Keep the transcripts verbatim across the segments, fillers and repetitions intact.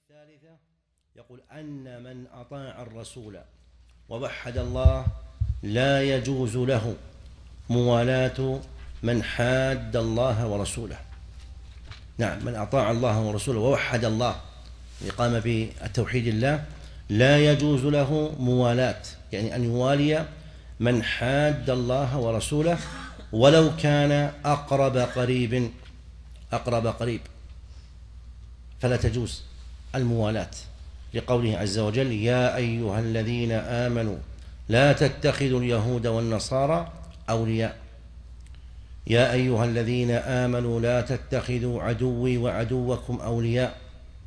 الثالثة يقول أن من أطاع الرسول ووحد الله لا يجوز له موالاة من حاد الله ورسوله. نعم، من أطاع الله ورسوله ووحد الله، قام بالتوحيد الله، لا يجوز له موالاة، يعني أن يوالي من حاد الله ورسوله ولو كان أقرب قريب أقرب قريب فلا تجوز الموالاة، لقوله عز وجل: يا أيها الذين آمنوا لا تتخذوا اليهود والنصارى أولياء. يا أيها الذين آمنوا لا تتخذوا عدوي وعدوكم أولياء.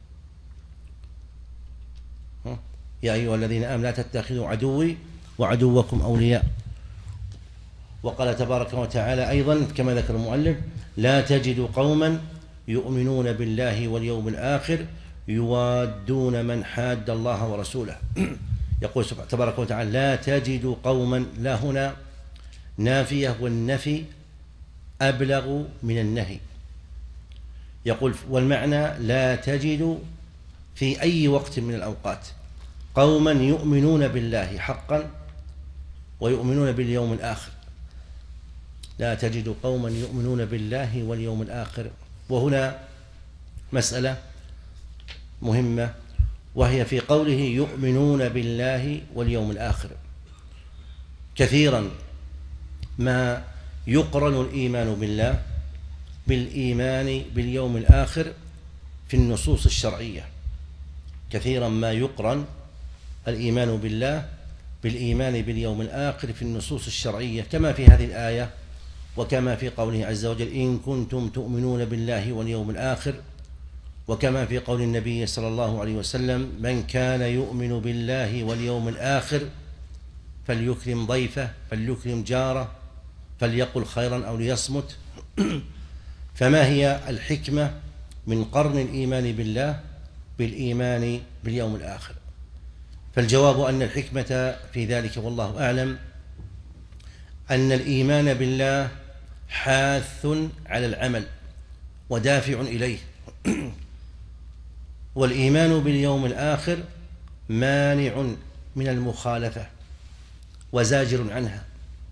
يا أيها الذين آمنوا لا تتخذوا عدوي وعدوكم أولياء. وقال تبارك وتعالى أيضا كما ذكر المؤلف: لا تجد قوما يؤمنون بالله واليوم الآخر يوادون من حاد الله ورسوله. يقول تبارك وتعالى: لا تجد قوما، لا هنا نافية، والنفي أبلغ من النهي. يقول والمعنى لا تجد في أي وقت من الأوقات قوما يؤمنون بالله حقا ويؤمنون باليوم الآخر. لا تجد قوما يؤمنون بالله واليوم الآخر. وهنا مسألة مهمة، وهي في قوله يؤمنون بالله واليوم الآخر. كثيرا ما يقرن الإيمان بالله بالإيمان باليوم الآخر في النصوص الشرعية. كثيرا ما يقرن الإيمان بالله بالإيمان باليوم الآخر في النصوص الشرعية، كما في هذه الآية وكما في قوله عز وجل: إن كنتم تؤمنون بالله واليوم الآخر، وكما في قول النبي صلى الله عليه وسلم: من كان يؤمن بالله واليوم الآخر فليكرم ضيفه فليكرم جاره فليقل خيرا أو ليصمت. فما هي الحكمة من قرن الإيمان بالله بالإيمان باليوم الآخر؟ فالجواب أن الحكمة في ذلك والله أعلم أن الإيمان بالله حاث على العمل ودافع إليه، والإيمان باليوم الآخر مانع من المخالفة وزاجر عنها،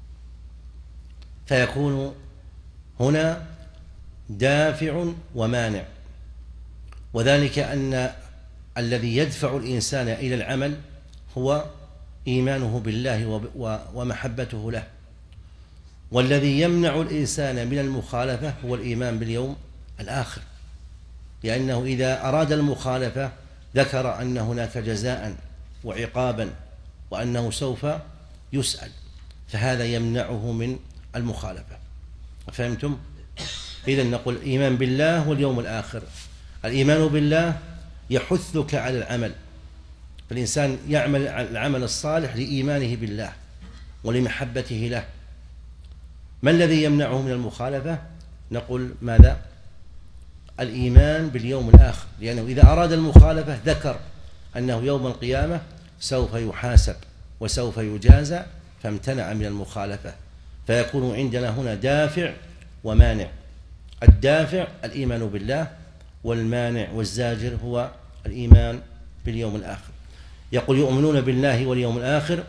فيكون هنا دافع ومانع. وذلك أن الذي يدفع الإنسان إلى العمل هو إيمانه بالله ومحبته له، والذي يمنع الإنسان من المخالفة هو الإيمان باليوم الآخر، لأنه إذا أراد المخالفة ذكر أن هناك جزاء وعقابا وأنه سوف يسأل، فهذا يمنعه من المخالفة. فهمتم؟ إذن نقول الإيمان بالله واليوم الآخر. الإيمان بالله يحثك على العمل، فالإنسان يعمل العمل الصالح لإيمانه بالله ولمحبته له. ما الذي يمنعه من المخالفة؟ نقول ماذا؟ الإيمان باليوم الآخر، لأنه إذا أراد المخالفة ذكر أنه يوم القيامة سوف يحاسب وسوف يجازى، فامتنع من المخالفة، فيكون عندنا هنا دافع ومانع. الدافع الإيمان بالله، والمانع والزاجر هو الإيمان باليوم الآخر. يقول يؤمنون بالله واليوم الآخر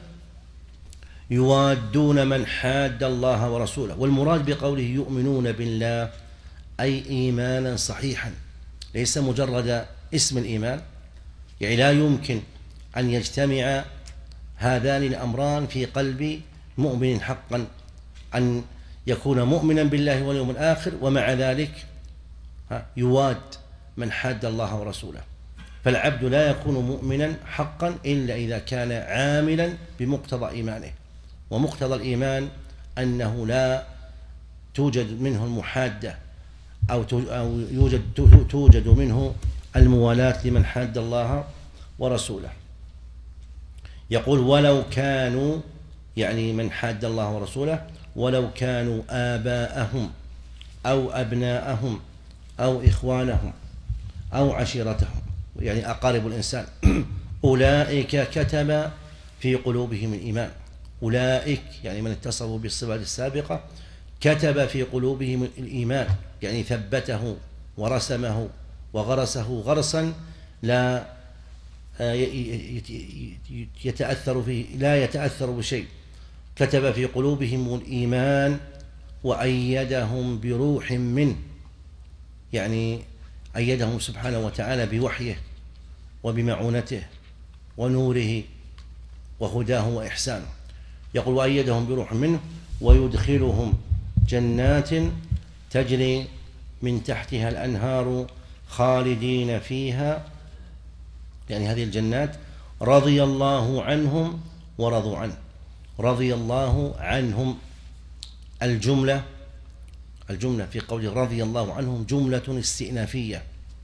يوادون من حاد الله ورسوله. والمراد بقوله يؤمنون بالله أي إيمانا صحيحا، ليس مجرد اسم الإيمان، يعني لا يمكن أن يجتمع هذان الأمران في قلب مؤمن حقا، أن يكون مؤمنا بالله واليوم الآخر ومع ذلك يواد من حاد الله ورسوله. فالعبد لا يكون مؤمنا حقا إلا إذا كان عاملا بمقتضى إيمانه، ومقتضى الإيمان أنه لا توجد منه المحادة أو يوجد توجد منه الموالاة لمن حاد الله ورسوله. يقول ولو كانوا، يعني من حاد الله ورسوله، ولو كانوا آباءهم أو أبناءهم أو إخوانهم أو عشيرتهم، يعني أقارب الإنسان، أولئك كتب في قلوبهم الإيمان. أولئك يعني من اتصفوا بالصفة السابقة كتب في قلوبهم الإيمان، يعني ثبته ورسمه وغرسه غرسا لا يتأثر فيه لا يتأثر بشيء، كتب في قلوبهم الإيمان وأيدهم بروح منه، يعني أيدهم سبحانه وتعالى بوحيه وبمعونته ونوره وهداه وإحسانه. يقول وأيدهم بروح منه ويدخلهم جنات تجري من تحتها الأنهار خالدين فيها، يعني هذه الجنات رضي الله عنهم ورضوا عنه. رضي الله عنهم، الجملة الجملة في قول رضي الله عنهم جملة استئنافية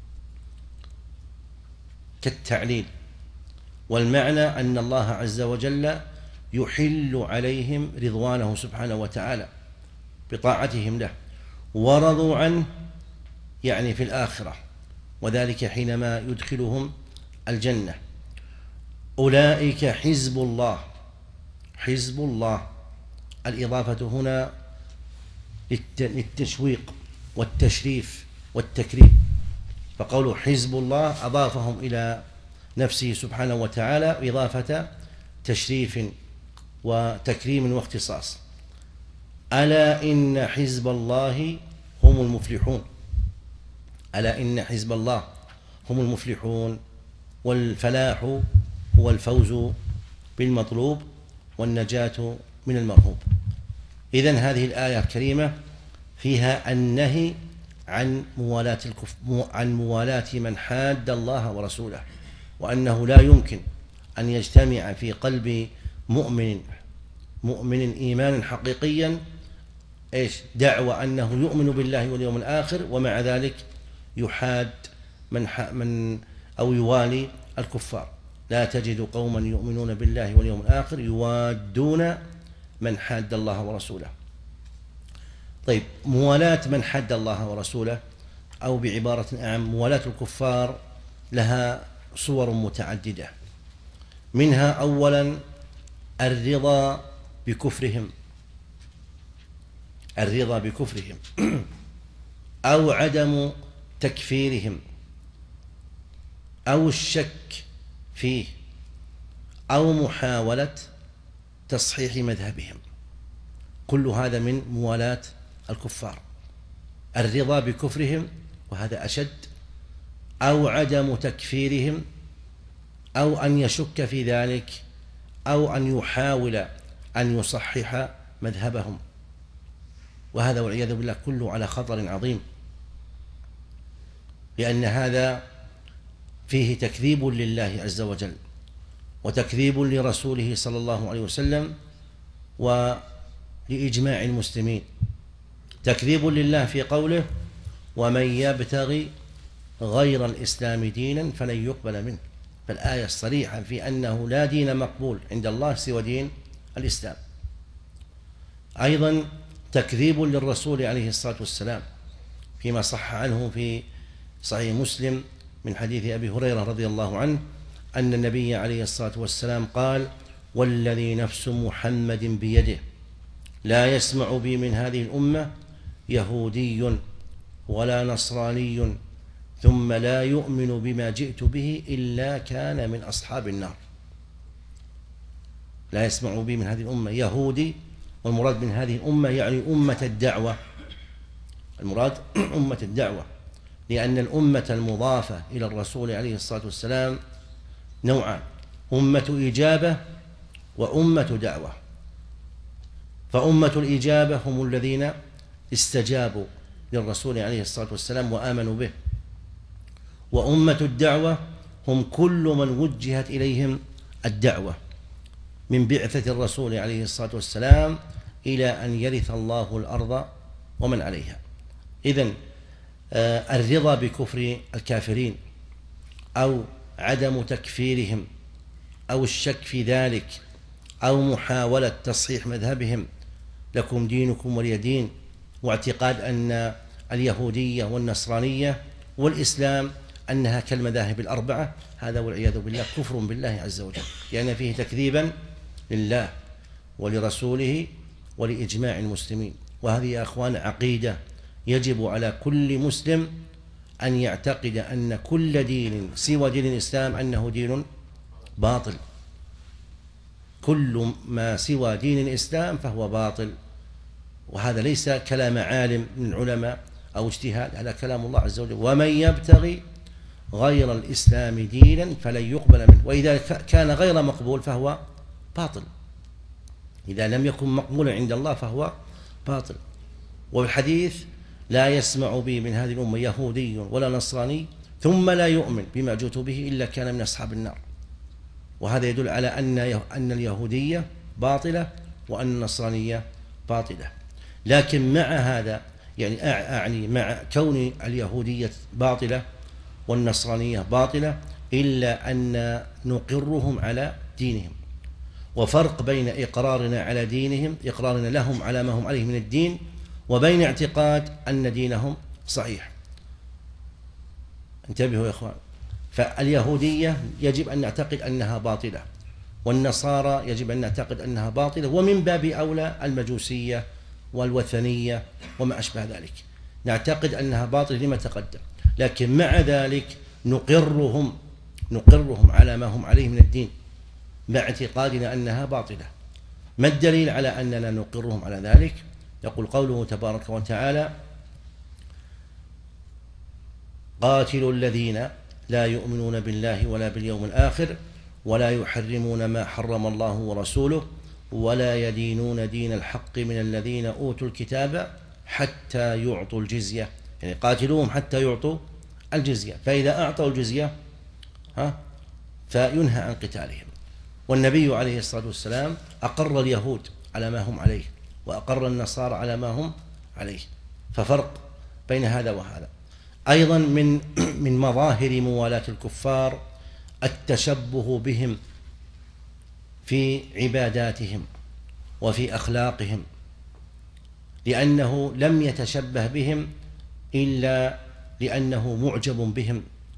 كالتعليل، والمعنى أن الله عز وجل يحل عليهم رضوانه سبحانه وتعالى بطاعتهم له، ورضوا عنه يعني في الآخرة، وذلك حينما يدخلهم الجنة. أولئك حزب الله. حزب الله الإضافة هنا للتشويق والتشريف والتكريم، فقوله حزب الله أضافهم إلى نفسه سبحانه وتعالى إضافة تشريف وتكريم واختصاص. ألا إن حزب الله هم المفلحون. ألا إن حزب الله هم المفلحون، والفلاح هو الفوز بالمطلوب والنجاة من المرهوب. إذن هذه الآية الكريمة فيها النهي عن موالاة الكف... عن موالاة من حاد الله ورسوله، وأنه لا يمكن أن يجتمع في قلب مؤمن مؤمن إيمانا حقيقيا إيش دعوى أنه يؤمن بالله واليوم الآخر، ومع ذلك يحاد من, ح... من أو يوالي الكفار. لا تجد قوما يؤمنون بالله واليوم الآخر يوادون من حاد الله ورسوله. طيب، موالاة من حاد الله ورسوله، أو بعبارة أعم موالاة الكفار، لها صور متعددة. منها أولا الرضا بكفرهم الرضا بكفرهم أو عدم تكفيرهم أو الشك فيه أو محاولة تصحيح مذهبهم. كل هذا من موالاة الكفار. الرضا بكفرهم، وهذا أشد، أو عدم تكفيرهم، أو أن يشك في ذلك، أو أن يحاول أن يصحح مذهبهم، وهذا والعياذ بالله كله على خطر عظيم، لأن هذا فيه تكذيب لله عز وجل وتكذيب لرسوله صلى الله عليه وسلم ولإجماع المسلمين. تكذيب لله في قوله ومن يبتغي غير الإسلام دينا فلن يقبل منه، فالآية الصريحة في أنه لا دين مقبول عند الله سوى دين الإسلام. أيضا تكذيب للرسول عليه الصلاة والسلام فيما صح عنه في صحيح مسلم من حديث أبي هريرة رضي الله عنه أن النبي عليه الصلاة والسلام قال والذي نفس محمد بيده لا يسمع بي من هذه الأمة يهودي ولا نصراني ثم لا يؤمن بما جئت به إلا كان من أصحاب النار. لا يسمع بي من هذه الأمة يهودي، والمراد من هذه الأمة يعني أمة الدعوة، المراد أمة الدعوة، لأن الأمة المضافة إلى الرسول عليه الصلاة والسلام نوعان: أمة إجابة وأمة دعوة. فأمة الإجابة هم الذين استجابوا للرسول عليه الصلاة والسلام وآمنوا به، وأمة الدعوة هم كل من وجهت إليهم الدعوة من بعثة الرسول عليه الصلاة والسلام إلى أن يرث الله الأرض ومن عليها. إذن الرضا بكفر الكافرين أو عدم تكفيرهم أو الشك في ذلك أو محاولة تصحيح مذهبهم لكم دينكم ولي دين، واعتقاد أن اليهودية والنصرانية والإسلام أنها كالمذاهب الأربعة، هذا والعياذ بالله كفر بالله عز وجل، لأن فيه تكذيبا لله ولرسوله ولإجماع المسلمين. وهذه يا أخوان عقيدة يجب على كل مسلم أن يعتقد أن كل دين سوى دين الإسلام أنه دين باطل. كل ما سوى دين الإسلام فهو باطل، وهذا ليس كلام عالم من العلماء أو اجتهاد، هذا كلام الله عز وجل: ومن يبتغي غير الإسلام دينا فلن يقبل منه، وإذا كان غير مقبول فهو باطل. إذا لم يكن مقبولا عند الله فهو باطل. والحديث: لا يسمع بي من هذه الأمة يهودي ولا نصراني ثم لا يؤمن بما جئت به إلا كان من أصحاب النار. وهذا يدل على أن أن اليهودية باطلة وأن النصرانية باطلة. لكن مع هذا، يعني أعني مع كون اليهودية باطلة والنصرانية باطلة، إلا أن نقرهم على دينهم. وفرق بين إقرارنا على دينهم، إقرارنا لهم على ما هم عليه من الدين، وبين اعتقاد أن دينهم صحيح. انتبهوا يا إخوان. فاليهودية يجب أن نعتقد أنها باطلة، والنصارى يجب أن نعتقد أنها باطلة، ومن باب أولى المجوسية والوثنية وما أشبه ذلك نعتقد أنها باطلة لما تقدم. لكن مع ذلك نقرهم نقرهم على ما هم عليه من الدين مع اعتقادنا أنها باطلة. ما الدليل على أننا نقرهم على ذلك؟ يقول قوله تبارك وتعالى: قاتلوا الذين لا يؤمنون بالله ولا باليوم الآخر ولا يحرمون ما حرم الله ورسوله ولا يدينون دين الحق من الذين أوتوا الكتاب حتى يعطوا الجزية. يعني قاتلوهم حتى يعطوا الجزية، فإذا أعطوا الجزية ها فينهى عن قتالهم. والنبي عليه الصلاة والسلام أقر اليهود على ما هم عليه، وأقر النصارى على ما هم عليه، ففرق بين هذا وهذا. أيضا من من مظاهر موالاة الكفار التشبه بهم في عباداتهم وفي أخلاقهم، لأنه لم يتشبه بهم إلا لأنه معجب بهم.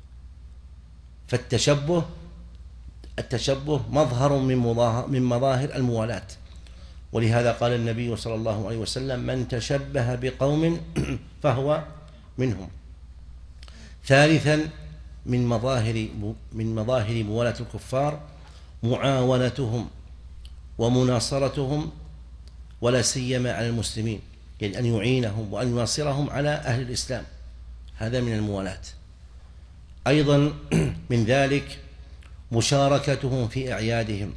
فالتشبه التشبه مظهر من من مظاهر الموالاة، ولهذا قال النبي صلى الله عليه وسلم: من تشبه بقوم فهو منهم. ثالثا من مظاهر من مظاهر موالاة الكفار معاونتهم ومناصرتهم، ولا سيما على المسلمين، يعني أن يعينهم وأن يناصرهم على أهل الإسلام، هذا من الموالاة. أيضا من ذلك مشاركتهم في أعيادهم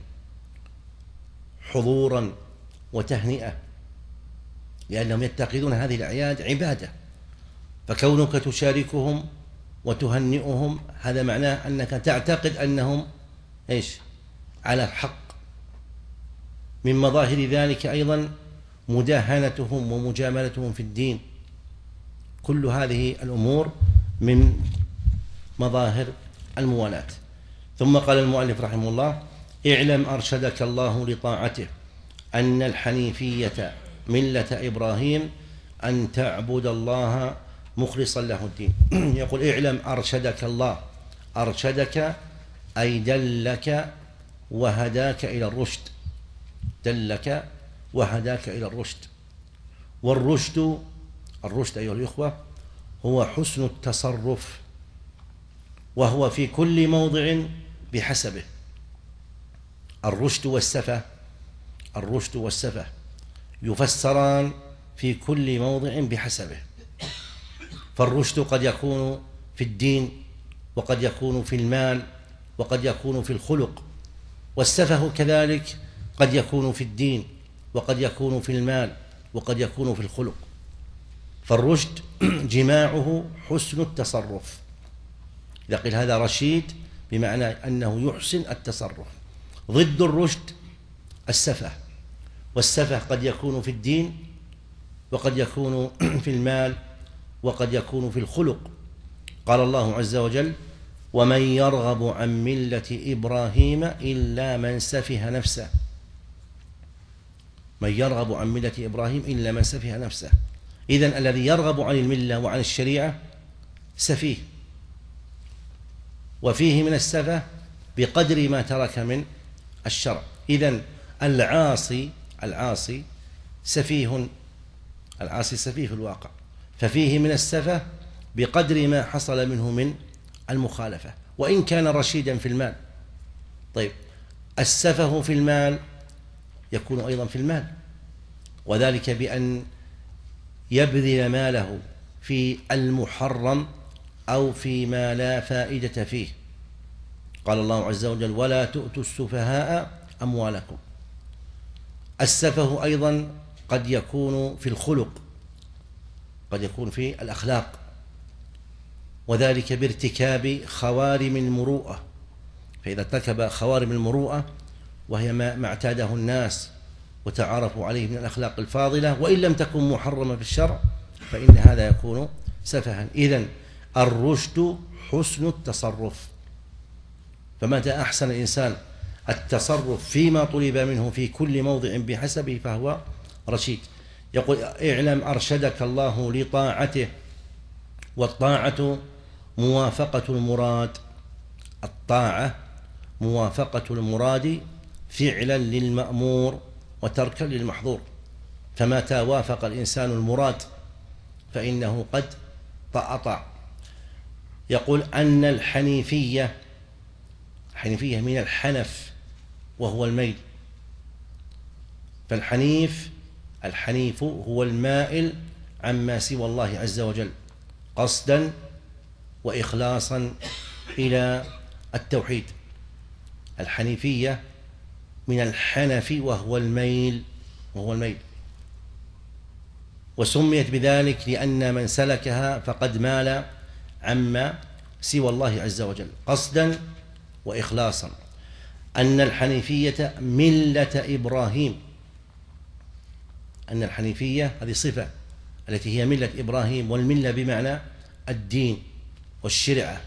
حضورا وتهنئة، لأنهم يتخذون هذه الأعياد عبادة، فكونك تشاركهم وتهنئهم هذا معناه أنك تعتقد أنهم إيش على الحق. من مظاهر ذلك أيضا مداهنتهم ومجاملتهم في الدين. كل هذه الأمور من مظاهر الموالاة. ثم قال المؤلف رحمه الله: اعلم أرشدك الله لطاعته أن الحنيفية ملة إبراهيم أن تعبد الله مخلصا له الدين. يقول: اعلم أرشدك الله. أرشدك أي دلك وهداك إلى الرشد، دلك وهداك إلى الرشد. والرشد الرشد أيها الإخوة هو حسن التصرف، وهو في كل موضع بحسبه. الرشد والسفة الرشد والسفة يفسران في كل موضع بحسبه. فالرشد قد يكون في الدين، وقد يكون في المال، وقد يكون في الخلق. والسفه كذلك قد يكون في الدين، وقد يكون في المال، وقد يكون في الخلق. فالرشد جماعه حسن التصرف. إذا قيل هذا رشيد بمعنى أنه يحسن التصرف. ضد الرشد السفه، والسفه قد يكون في الدين، وقد يكون في المال، وقد يكون في الخلق. قال الله عز وجل: ومن يرغب عن ملة إبراهيم إلا من سفه نفسه. من يرغب عن ملة إبراهيم إلا من سفه نفسه. إذن الذي يرغب عن الملة وعن الشريعة سفيه، وفيه من السفه بقدر ما ترك من الشرع. إذن العاصي العاصي سفيه، العاصي سفيه في الواقع، ففيه من السفه بقدر ما حصل منه من المخالفة، وإن كان رشيدا في المال. طيب السفه في المال يكون أيضا في المال، وذلك بأن يبذل ماله في المحرم أو فيما لا فائدة فيه. قال الله عز وجل: ولا تؤتوا السفهاء أموالكم. السفه أيضا قد يكون في الخلق، قد يكون في الأخلاق، وذلك بارتكاب خوارم المروءة. فإذا ارتكب خوارم المروءة وهي ما اعتاده الناس وتعارفوا عليه من الأخلاق الفاضلة، وإن لم تكن محرمة في الشرع، فإن هذا يكون سفها. إذن الرشد حسن التصرف، فمتى أحسن الإنسان التصرف فيما طلب منه في كل موضع بحسبه فهو رشيد. يقول: اعلم أرشدك الله لطاعته، والطاعة موافقة المراد. الطاعة موافقة المراد فعلا للمأمور وتركا للمحظور، فمتى وافق الإنسان المراد فإنه قد أطاع. يقول أن الحنيفية، حنيفية من الحنف وهو الميل، فالحنيف الحنيف هو المائل عما سوى الله عز وجل قصدا وإخلاصا إلى التوحيد. الحنيفية من الحنف وهو الميل وهو الميل وسميت بذلك لأن من سلكها فقد مال عما سوى الله عز وجل قصدا وإخلاصا. أن الحنيفية ملة إبراهيم، أن الحنيفية هذه صفة التي هي ملة إبراهيم، والملة بمعنى الدين والشريعة،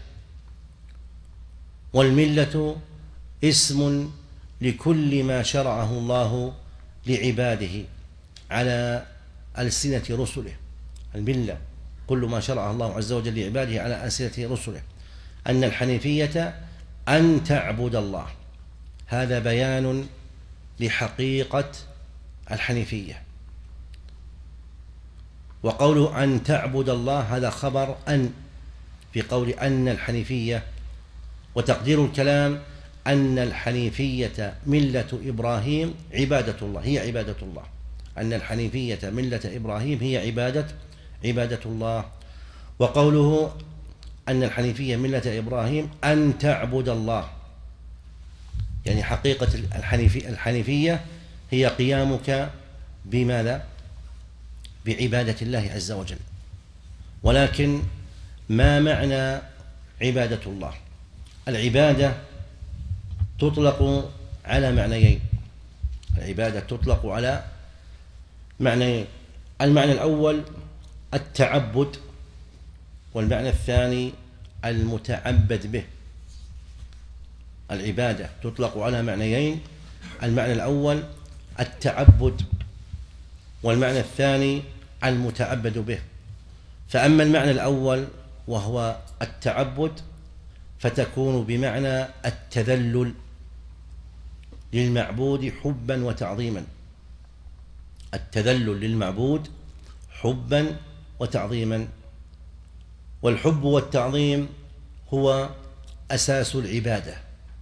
والملة اسم لكل ما شرعه الله لعباده على ألسنة رسله. الملة كل ما شرعه الله عز وجل لعباده على ألسنة رسله. أن الحنيفية أن تعبد الله، هذا بيان لحقيقة الحنيفية. وقوله أن تعبد الله هذا خبر أن في قول أن الحنيفية، وتقدير الكلام أن الحنيفية ملة إبراهيم عبادة الله، هي عبادة الله. أن الحنيفية ملة إبراهيم هي عبادة عبادة الله. وقوله أن الحنيفية ملة إبراهيم أن تعبد الله، يعني حقيقة الحنيفية, الحنيفية هي قيامك بماذا؟ بعبادة الله عز وجل. ولكن ما معنى عبادة الله؟ العبادة تطلق على معنيين، العبادة تطلق على معنيين. المعنى الأول التعبد، والمعنى الثاني المتعبد به. العبادة تطلق على معنيين، المعنى الأول التعبد، والمعنى الثاني المتعبد به. فأما المعنى الأول وهو التعبد فتكون بمعنى التذلل للمعبود حبا وتعظيما، التذلل للمعبود حبا وتعظيما. والحب والتعظيم هو أساس العبادة،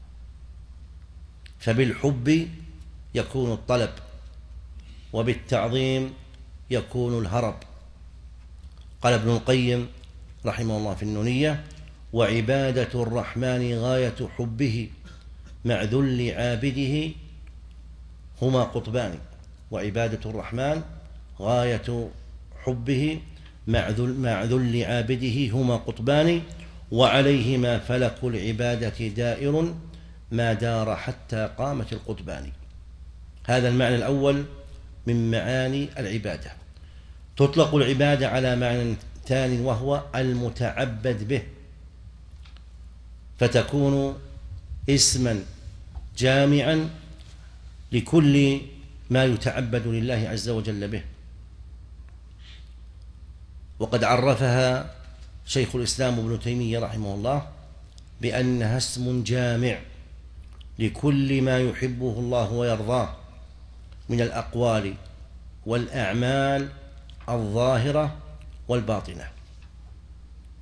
فبالحب يكون الطلب، وبالتعظيم يكون الهرب. قال ابن القيم رحمه الله في النونية: وعبادة الرحمن غاية حبه مع ذل عابده هما قطبان. وعبادة الرحمن غاية حبه مع ذل, مع ذل عابده هما قطبان، وعليهما فلك العبادة دائر ما دار حتى قامت القطبان. هذا المعنى الأول من معاني العبادة. تطلق العبادة على معنى ثاني وهو المتعبد به، فتكون اسما جامعا لكل ما يتعبد لله عز وجل به. وقد عرفها شيخ الإسلام ابن تيمية رحمه الله بأنها اسم جامع لكل ما يحبه الله ويرضاه من الأقوال والأعمال الظاهرة والباطنة.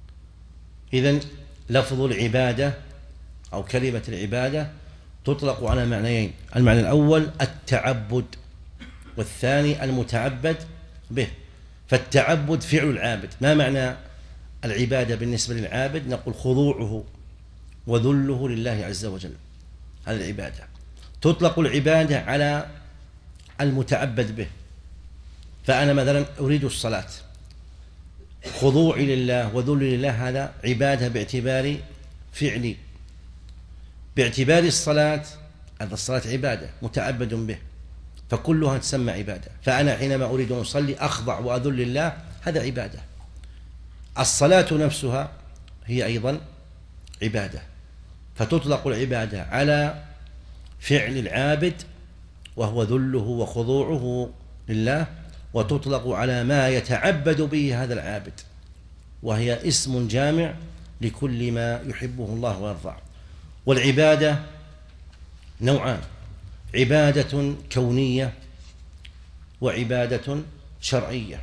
إذن لفظ العبادة أو كلمة العبادة تطلق على معنيين: المعنى الأول التعبد، والثاني المتعبد به. فالتعبد فعل العابد. ما معنى العبادة بالنسبة للعابد؟ نقول خضوعه وذله لله عز وجل، هذه العبادة. تطلق العبادة على المتعبد به. فأنا مثلا أريد الصلاة، خضوعي لله وذلي لله هذا عبادة باعتبار فعلي. باعتبار الصلاة، هذا الصلاة عبادة متعبد به، فكلها تسمى عبادة. فأنا حينما أريد أن أصلي أخضع وأذل لله، هذا عبادة. الصلاة نفسها هي أيضا عبادة، فتطلق العبادة على فعل العابد وهو ذله وخضوعه لله، وتطلق على ما يتعبد به هذا العابد، وهي اسم جامع لكل ما يحبه الله ويرضاه. والعبادة نوعان: عبادة كونية وعبادة شرعية.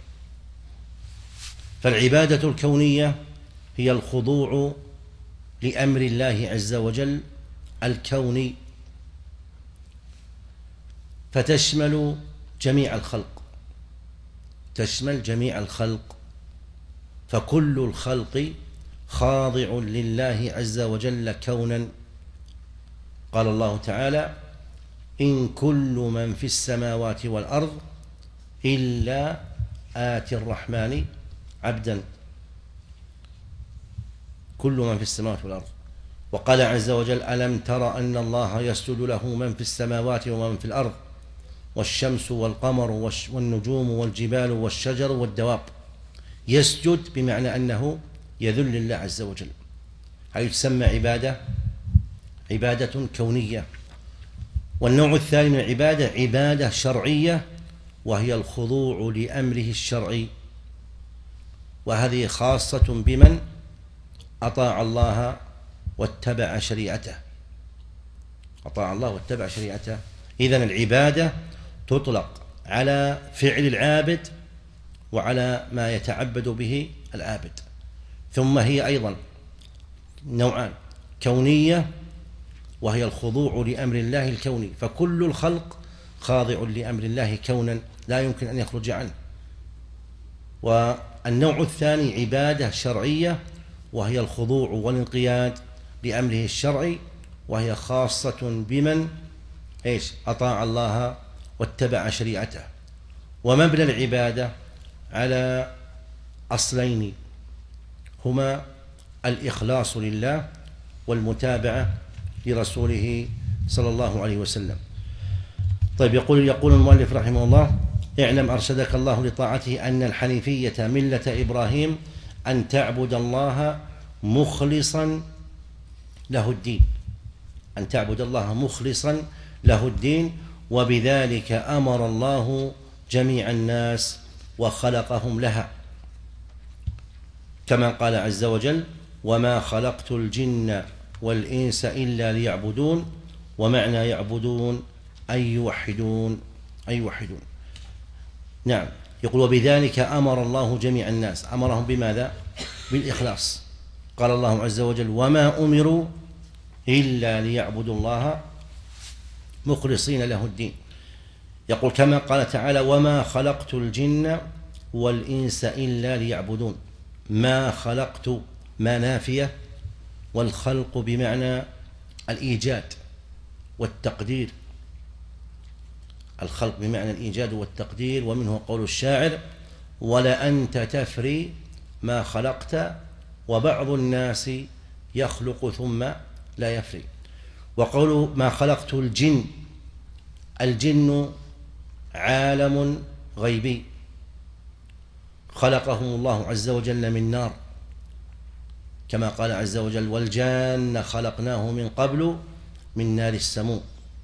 فالعبادة الكونية هي الخضوع لأمر الله عز وجل الكوني، فتشمل جميع الخلق، تشمل جميع الخلق، فكل الخلق خاضع لله عز وجل كونا. قال الله تعالى: إن كل من في السماوات والأرض إلا آتي الرحمن عبدا. كل من في السماوات والأرض. وقال عز وجل: ألم تر أن الله يسجد له من في السماوات ومن في الأرض والشمس والقمر والنجوم والجبال والشجر والدواب. يسجد بمعنى أنه يذل لله عز وجل. هذه تسمى عبادة عبادة كونية. والنوع الثاني من العبادة عبادة شرعية، وهي الخضوع لأمره الشرعي، وهذه خاصة بمن أطاع الله واتبع شريعته. أطاع الله واتبع شريعته. إذن العبادة تطلق على فعل العابد وعلى ما يتعبد به العابد. ثم هي أيضا نوعان: كونية، وهي الخضوع لأمر الله الكوني، فكل الخلق خاضع لأمر الله كونا لا يمكن أن يخرج عنه. والنوع الثاني عبادة شرعية، وهي الخضوع والانقياد لأمره الشرعي، وهي خاصة بمن إيش أطاع الله واتبع شريعته. ومبنى العبادة على أصلين، هما الإخلاص لله والمتابعة لرسوله صلى الله عليه وسلم. طيب، يقول يقول المؤلف رحمه الله: اعلم أرشدك الله لطاعته أن الحنيفية ملة إبراهيم أن تعبد الله مخلصا له الدين، أن تعبد الله مخلصا له الدين، وبذلك أمر الله جميع الناس وخلقهم لها، كما قال عز وجل: وما خلقت الجن والإنس إلا ليعبدون. ومعنى يعبدون أي يوحدون، أي يوحدون. نعم، يقول: وبذلك أمر الله جميع الناس. أمرهم بماذا؟ بالإخلاص. قال الله عز وجل: وما أمروا إلا ليعبدوا الله مخلصين له الدين. يقول كما قال تعالى: وما خلقت الجن والإنس إلا ليعبدون. ما خلقت، ما نافية، والخلق بمعنى الإيجاد والتقدير. الخلق بمعنى الإيجاد والتقدير. ومنه قول الشاعر: ولأنت تفري ما خلقت وبعض الناس يخلق ثم لا يفري. وقول ما خلقت الجن، الجن عالم غيبي خلقهم الله عز وجل من نار، كما قال عز وجل: والجان خلقناه من قبل من نار السموم.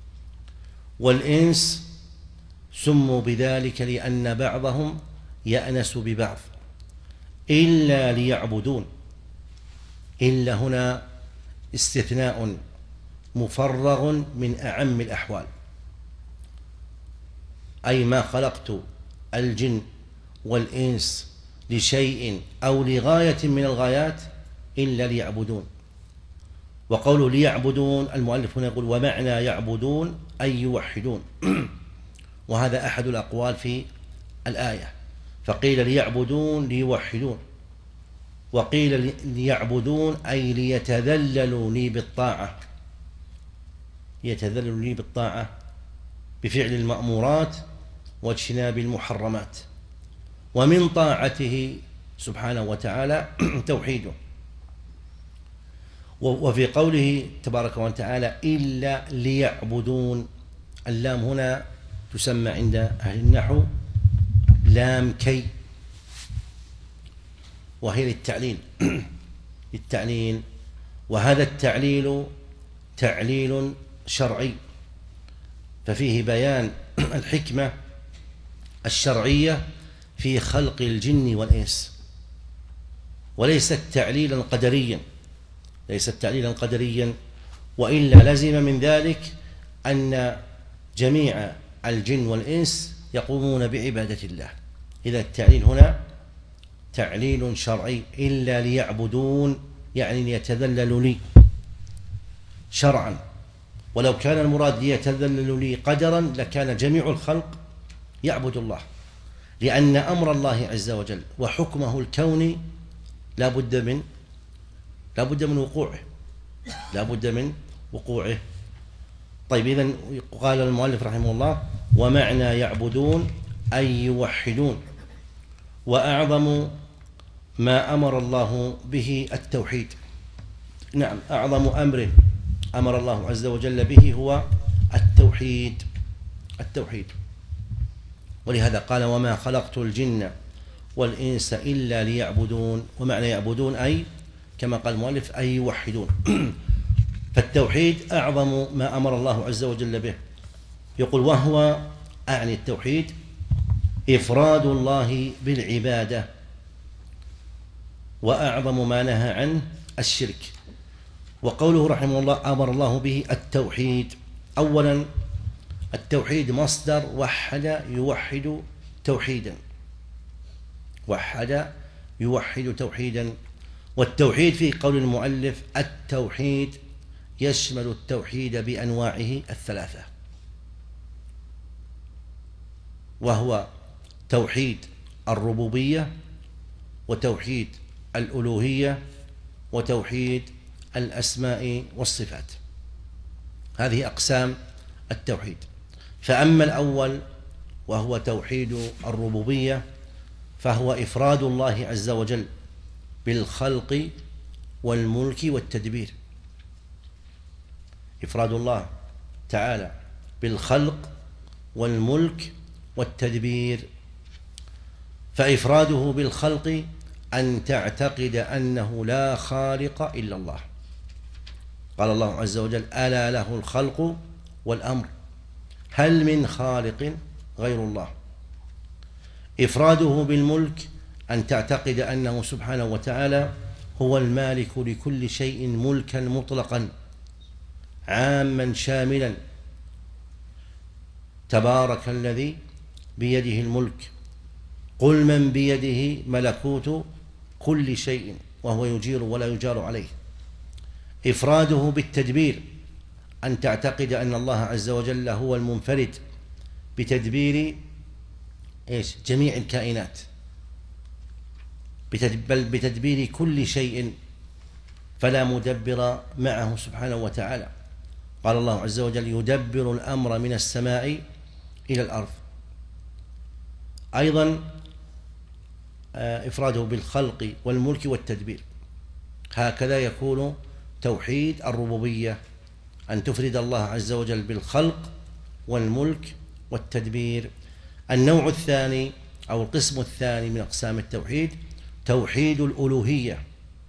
والإنس سموا بذلك لأن بعضهم يأنس ببعض. إلا ليعبدون، إلا هنا استثناء مفرغ من أعم الأحوال، أي ما خلقت الجن والإنس لشيء أو لغاية من الغايات إلا ليعبدون. وقوله ليعبدون المؤلف هنا يقول ومعنى يعبدون أي يوحدون وهذا أحد الأقوال في الآية، فقيل ليعبدون ليوحدون، وقيل ليعبدون أي ليتذللوا لي بالطاعة، يتذللوا لي بالطاعة بفعل المأمورات واجتناب المحرمات، ومن طاعته سبحانه وتعالى توحيده. وفي قوله تبارك وتعالى إلا ليعبدون، اللام هنا تسمى عند أهل النحو لام كي، وهي للتعليل للتعليل وهذا التعليل تعليل شرعي، ففيه بيان الحكمة الشرعية في خلق الجن والإنس، وليست تعليلا قدريا ليست تعليلا قدريا وإلا لزم من ذلك أن جميع الجن والإنس يقومون بعبادة الله. إذا التعليل هنا تعليل شرعي، إلا ليعبدون يعني ليتذللوا لي شرعا، ولو كان المراد ليتذللوا لي قدرا لكان جميع الخلق يعبد الله، لأن أمر الله عز وجل وحكمه الكوني لا بد من لا بد من وقوعه لا بد من وقوعه. طيب، إذن قال المؤلف رحمه الله ومعنى يعبدون أي يوحدون، وأعظم ما أمر الله به التوحيد. نعم، أعظم أمر أمر الله عز وجل به هو التوحيد التوحيد ولهذا قال وما خلقت الجن والإنس إلا ليعبدون، ومعنى يعبدون أي كما قال المؤلف أي يوحدون. فالتوحيد أعظم ما أمر الله عز وجل به، يقول وهو أعني التوحيد إفراد الله بالعبادة، وأعظم ما نهى عنه الشرك. وقوله رحمه الله أمر الله به التوحيد، أولا التوحيد مصدر وحد يوحد توحيدا وحد يوحد توحيدا والتوحيد في قول المؤلف التوحيد يشمل التوحيد بأنواعه الثلاثة، وهو توحيد الربوبية وتوحيد الألوهية وتوحيد الأسماء والصفات. هذه أقسام التوحيد. فأما الأول وهو توحيد الربوبية فهو إفراد الله عز وجل بالخلق والملك والتدبير، إفراد الله تعالى بالخلق والملك والتدبير. فإفراده بالخلق أن تعتقد أنه لا خالق إلا الله، قال الله عز وجل ألا له الخلق والأمر هل من خالق غير الله. إفراده بالملك أن تعتقد أنه سبحانه وتعالى هو المالك لكل شيء ملكا مطلقا عاما شاملا، تبارك الذي بيده الملك قل من بيده ملكوت كل شيء وهو يجير ولا يجار عليه. إفراده بالتدبير أن تعتقد أن الله عز وجل هو المنفرد بتدبير إيش جميع الكائنات، بل بتدبير كل شيء فلا مدبر معه سبحانه وتعالى. قال الله عز وجل يدبر الأمر من السماء إلى الأرض. أيضا إفراده بالخلق والملك والتدبير، هكذا يكون توحيد الربوبية أن تفرد الله عز وجل بالخلق والملك والتدبير. النوع الثاني أو القسم الثاني من أقسام التوحيد توحيد الألوهية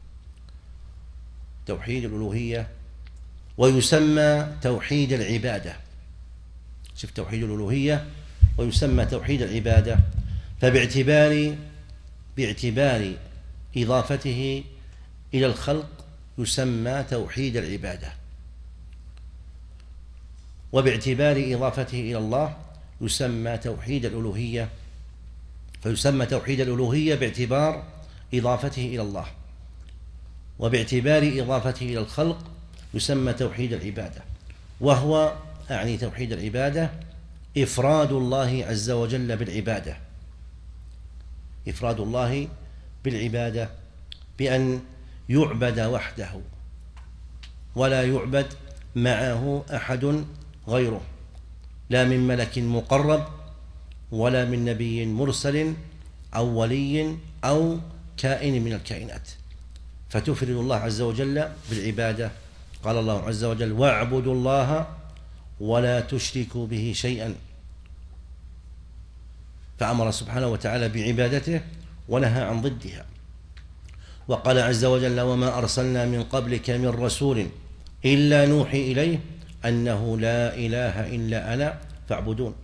توحيد الألوهية ويسمى توحيد العبادة. شوف، توحيد الألوهية ويسمى توحيد العبادة، فباعتبار باعتبار إضافته إلى الخلق يسمى توحيد العبادة، وباعتبار إضافته إلى الله يسمى توحيد الألوهية، فيسمى توحيد الألوهية باعتبار إضافته إلى الله. وباعتبار إضافته إلى الخلق يسمى توحيد العبادة، وهو أعني توحيد العبادة إفراد الله عز وجل بالعبادة، إفراد الله بالعبادة بأن يعبد وحده ولا يعبد معه أحد غيره، لا من ملك مقرب ولا من نبي مرسل أو ولي أو كائن من الكائنات، فتفرد الله عز وجل بالعبادة. قال الله عز وجل: واعبدوا الله ولا تشركوا به شيئا، فأمر سبحانه وتعالى بعبادته ونهى عن ضدها. وقال عز وجل: وما أرسلنا من قبلك من رسول إلا نوحي إليه أنه لا إله إلا أنا فاعبدون.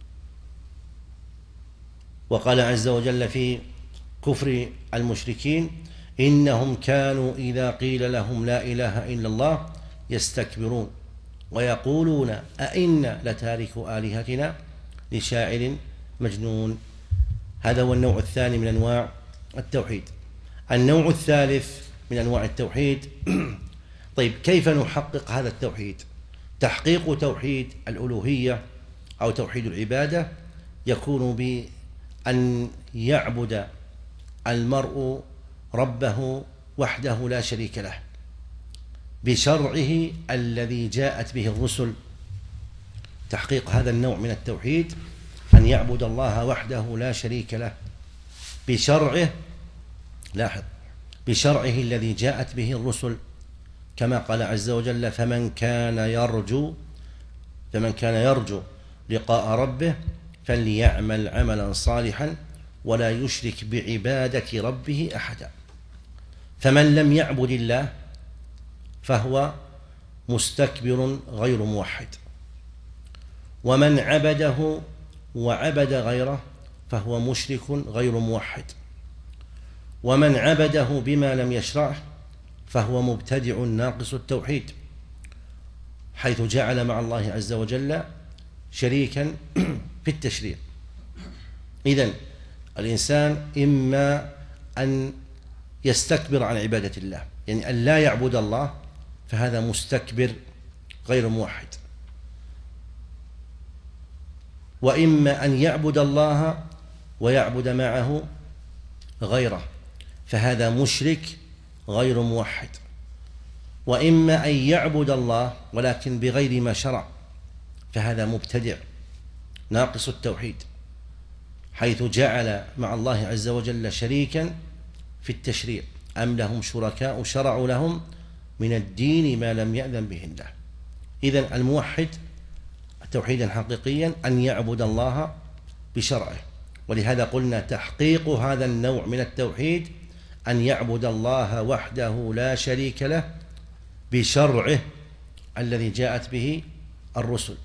وقال عز وجل في كفر المشركين: إنهم كانوا إذا قيل لهم لا إله إلا الله يستكبرون ويقولون أئنا لتاركو آلهتنا لشاعر مجنون. هذا هو النوع الثاني من أنواع التوحيد. النوع الثالث من أنواع التوحيد طيب، كيف نحقق هذا التوحيد؟ تحقيق توحيد الألوهية أو توحيد العبادة يكون بأن يعبد المرء ربه وحده لا شريك له بشرعه الذي جاءت به الرسل. تحقيق هذا النوع من التوحيد أن يعبد الله وحده لا شريك له بشرعه، لاحظ، بشرعه الذي جاءت به الرسل، كما قال عز وجل: فمن كان يرجو فمن كان يرجو لقاء ربه فليعمل عملا صالحا ولا يشرك بعبادة ربه أحدا. فمن لم يعبد الله فهو مستكبر غير موحد، ومن عبده وعبد غيره فهو مشرك غير موحد، ومن عبده بما لم يشرعه فهو مبتدع ناقص التوحيد، حيث جعل مع الله عز وجل شريكا في التشريع. إذن الإنسان إما أن يستكبر عن عبادة الله، يعني أن لا يعبد الله، فهذا مستكبر غير موحد، وإما أن يعبد الله ويعبد معه غيره، فهذا مشرك غير موحد، وإما أن يعبد الله ولكن بغير ما شرع، فهذا مبتدع ناقص التوحيد، حيث جعل مع الله عز وجل شريكا في التشريع. أم لهم شركاء شرعوا لهم من الدين ما لم يأذن به الله. إذن الموحد توحيدا حقيقيا أن يعبد الله بشرعه، ولهذا قلنا تحقيق هذا النوع من التوحيد أن يعبد الله وحده لا شريك له بشرعه الذي جاءت به الرسل.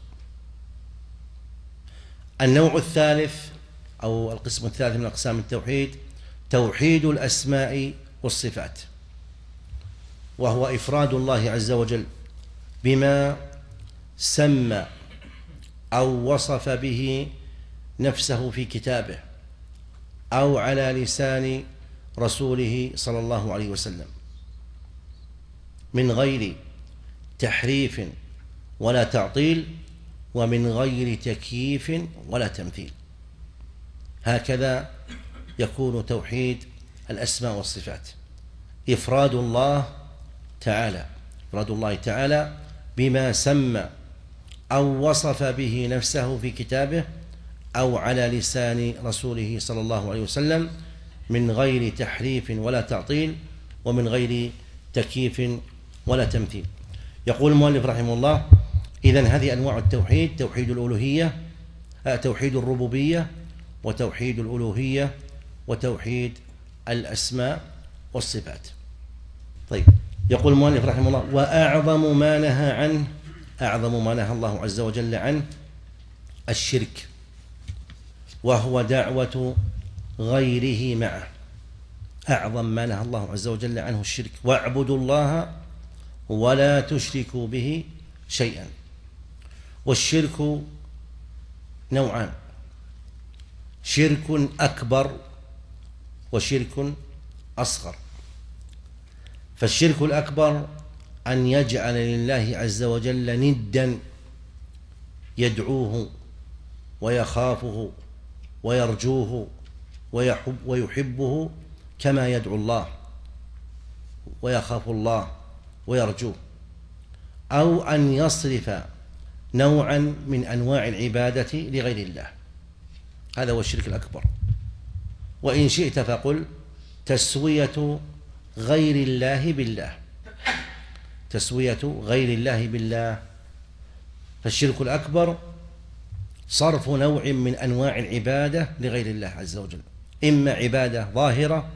النوع الثالث أو القسم الثالث من أقسام التوحيد توحيد الأسماء والصفات، وهو إفراد الله عز وجل بما سمى أو وصف به نفسه في كتابه أو على لسان رسوله صلى الله عليه وسلم، من غير تحريف ولا تعطيل ومن غير تكييف ولا تمثيل. هكذا يكون توحيد الأسماء والصفات، إفراد الله تعالى إفراد الله تعالى بما سمى أو وصف به نفسه في كتابه أو على لسان رسوله صلى الله عليه وسلم، من غير تحريف ولا تعطيل ومن غير تكييف ولا تمثيل. يقول المؤلف رحمه الله: إذن هذه أنواع التوحيد: توحيد الألوهية، توحيد الربوبية، وتوحيد الألوهية، وتوحيد الأسماء والصفات. طيب، يقول المؤلف رحمه الله: وأعظم ما نهى عنه أعظم ما نهى الله عز وجل عنه الشرك، وهو دعوة غيره معه. أعظم ما نهى الله عز وجل عنه الشرك: واعبدوا الله ولا تشركوا به شيئا. والشرك نوعان: شرك أكبر وشرك أصغر. فالشرك الأكبر أن يجعل لله عز وجل ندا يدعوه ويخافه ويرجوه ويحب ويحبه كما يدعو الله ويخاف الله ويرجوه، أو أن يصرف نوعا من أنواع العبادة لغير الله، هذا هو الشرك الأكبر. وإن شئت فقل تسوية غير الله بالله، تسوية غير الله بالله. فالشرك الأكبر صرف نوع من أنواع العبادة لغير الله عز وجل، إما عبادة ظاهرة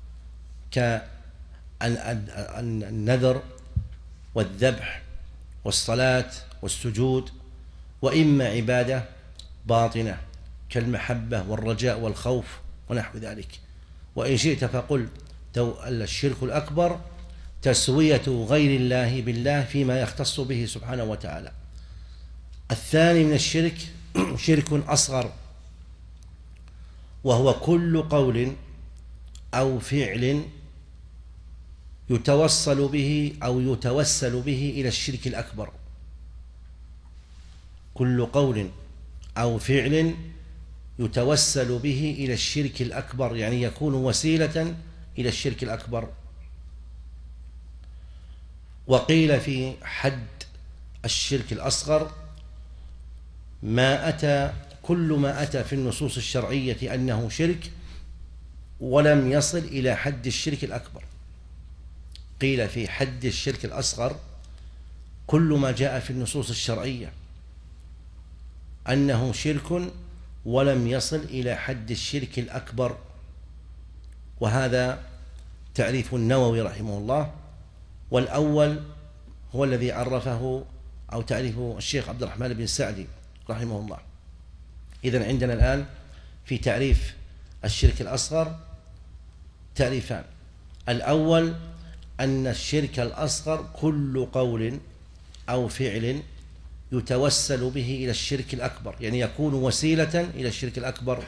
كالنذر والذبح والصلاة والسجود، وإما عبادة باطنة كالمحبة والرجاء والخوف ونحو ذلك. وإن شئت فقل الشرك الأكبر تسوية غير الله بالله فيما يختص به سبحانه وتعالى. الثاني من الشرك شرك أصغر، وهو كل قول أو فعل يتوصل به أو يتوسل به إلى الشرك الأكبر. كل قول أو فعل يتوسل به إلى الشرك الأكبر، يعني يكون وسيلة إلى الشرك الأكبر. وقيل في حد الشرك الأصغر ما أتى كل ما أتى في النصوص الشرعية أنه شرك ولم يصل إلى حد الشرك الأكبر. قيل في حد الشرك الأصغر كل ما جاء في النصوص الشرعية أنه شرك ولم يصل إلى حد الشرك الأكبر، وهذا تعريف النووي رحمه الله، والأول هو الذي عرفه أو تعريفه الشيخ عبد الرحمن بن سعدي رحمه الله. إذن عندنا الآن في تعريف الشرك الأصغر تعريفان: الأول أن الشرك الأصغر كل قول أو فعل يتوسل به إلى الشرك الأكبر، يعني يكون وسيلة إلى الشرك الأكبر،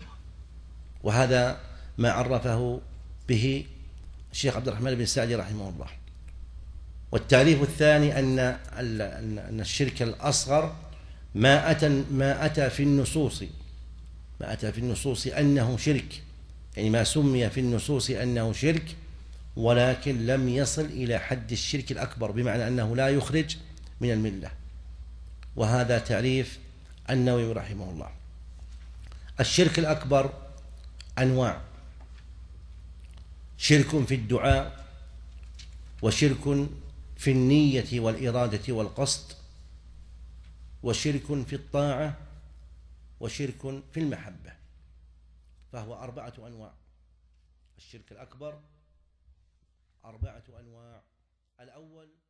وهذا ما عرفه به الشيخ عبد الرحمن بن سعدي رحمه الله. والتعريف الثاني أن أن الشرك الأصغر ما أتى ما أتى في النصوص ما أتى في النصوص أنه شرك، يعني ما سمي في النصوص أنه شرك ولكن لم يصل إلى حد الشرك الأكبر، بمعنى أنه لا يخرج من الملة، وهذا تعريف النووي رحمه الله. الشرك الأكبر أنواع: شرك في الدعاء، وشرك في النية والإرادة والقصد، وشرك في الطاعة، وشرك في المحبة. فهو أربعة أنواع. الشرك الأكبر أربعة أنواع: الأول